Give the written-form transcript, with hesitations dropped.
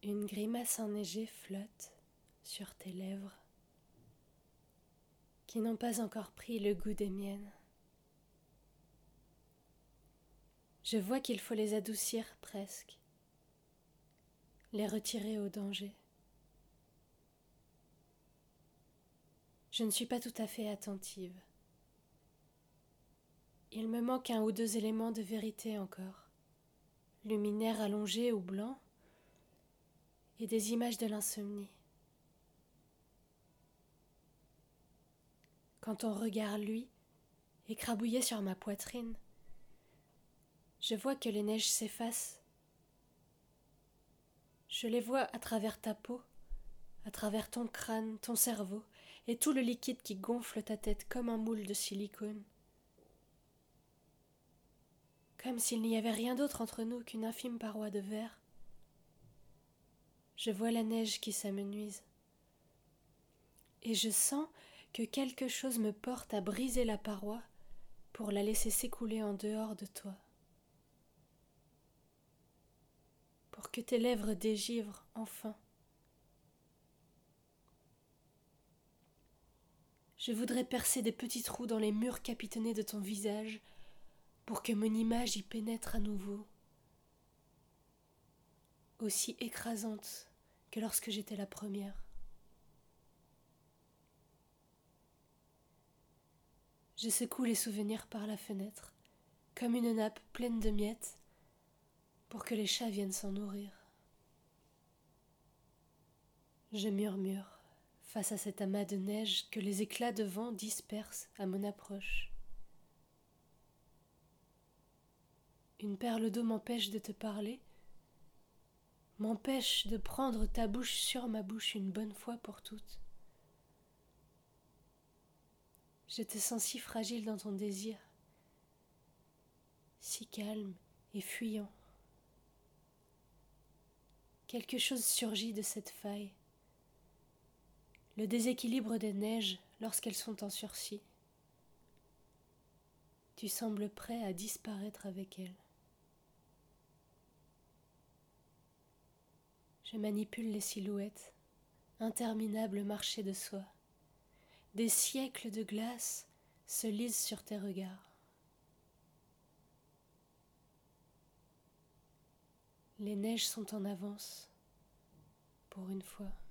Une grimace enneigée flotte sur tes lèvres qui n'ont pas encore pris le goût des miennes. Je vois qu'il faut les adoucir presque, les retirer au danger. Je ne suis pas tout à fait attentive. Il me manque un ou deux éléments de vérité encore, luminaires allongés ou blancs, et des images de l'insomnie. Quand ton regard, lui, écrabouillé sur ma poitrine, je vois que les neiges s'effacent. Je les vois à travers ta peau, à travers ton crâne, ton cerveau, et tout le liquide qui gonfle ta tête comme un moule de silicone. Comme s'il n'y avait rien d'autre entre nous qu'une infime paroi de verre. Je vois la neige qui s'amenuise. Et je sens que quelque chose me porte à briser la paroi pour la laisser s'écouler en dehors de toi. Pour que tes lèvres dégivrent enfin. Je voudrais percer des petits trous dans les murs capitonnés de ton visage pour que mon image y pénètre à nouveau, aussi écrasante que lorsque j'étais la première. Je secoue les souvenirs par la fenêtre, comme une nappe pleine de miettes, pour que les chats viennent s'en nourrir. Je murmure face à cet amas de neige que les éclats de vent dispersent à mon approche. Une perle d'eau m'empêche de te parler, m'empêche de prendre ta bouche sur ma bouche une bonne fois pour toutes. Je te sens si fragile dans ton désir, si calme et fuyant. Quelque chose surgit de cette faille, le déséquilibre des neiges lorsqu'elles sont en sursis. Tu sembles prêt à disparaître avec elles. Je manipule les silhouettes, interminables marchés de soie. Des siècles de glace se lisent sur tes regards. Les neiges sont en avance, pour une fois.